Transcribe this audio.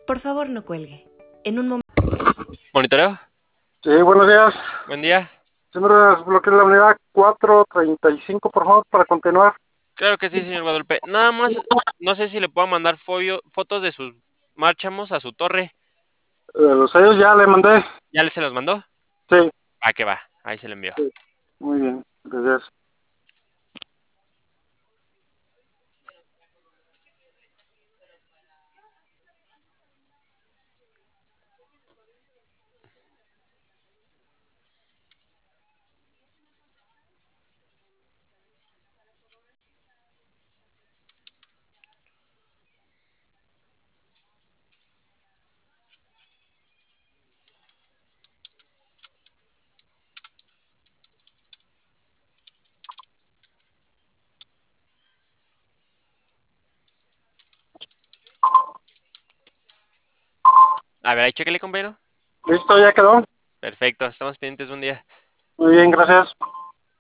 Por favor, no cuelgue. En un momento. ¿Monitoreo? Sí, buenos días. Buen día. ¿Sí me desbloquea la unidad 435, por favor, para continuar? Claro que sí, señor Guadalupe. Nada más, no sé si le puedo mandar fotos de sus márchamos a su torre. Los sellos ya le mandé. ¿Ya se los mandó? Sí, Ah, que va. Ahí se lo envió. sí. Muy bien, gracias. A ver, ahí chéquele, compañero. Listo, ya quedó. Perfecto, estamos pendientes. Buen día. Muy bien, gracias.